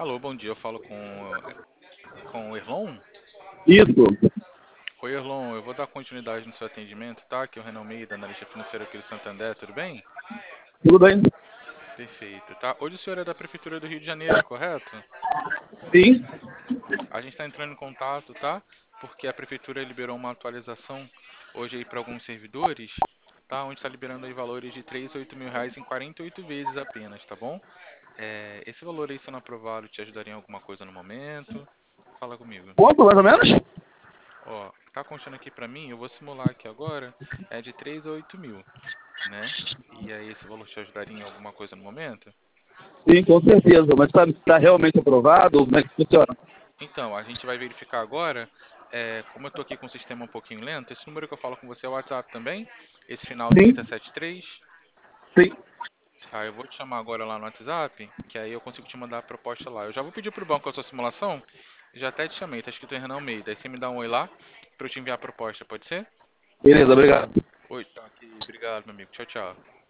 Alô, bom dia. Eu falo com o Erlon. Isso. Oi, Erlon. Eu vou dar continuidade no seu atendimento, tá? Que é o Renan Almeida, analista financeiro aqui do Santander. Tudo bem? Tudo bem? Perfeito, tá? Hoje o senhor é da Prefeitura do Rio de Janeiro, correto? Sim. A gente está entrando em contato, tá? Porque a Prefeitura liberou uma atualização hoje aí para alguns servidores, tá? Onde está liberando aí valores de 3 a 8 mil reais em 48 vezes apenas, tá bom? Esse valor aí, sendo aprovado, te ajudaria em alguma coisa no momento? Fala comigo. Quanto, mais ou menos? Ó, tá constando aqui pra mim, eu vou simular aqui agora, é de 3 a 8 mil, né? E aí esse valor te ajudaria em alguma coisa no momento? Sim, com certeza. Mas está realmente aprovado? Como é que funciona? Então, a gente vai verificar agora, como eu tô aqui com o sistema um pouquinho lento, esse número que eu falo com você é o WhatsApp também? Esse final Sim, 3073? sim. Tá, eu vou te chamar agora lá no WhatsApp, que aí eu consigo te mandar a proposta lá. Eu já vou pedir pro banco a sua simulação, já até te chamei, tá escrito em Renan Almeida. Aí você me dá um oi lá pra eu te enviar a proposta, pode ser? Beleza, obrigado. Oi, tá aqui. Obrigado, meu amigo. Tchau, tchau.